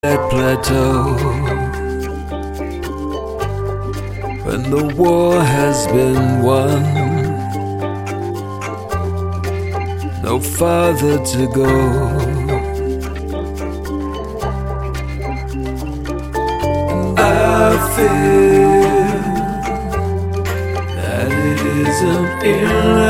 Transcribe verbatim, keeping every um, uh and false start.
that plateau, when the war has been won, no farther to go. And I feel that it isn't enough.